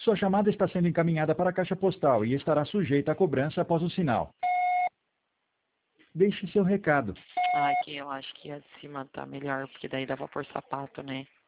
Sua chamada está sendo encaminhada para a caixa postal e estará sujeita a cobrança após o sinal. Deixe seu recado. Ai, que eu acho que a de cima tá melhor, porque daí dá pra pôr sapato, né?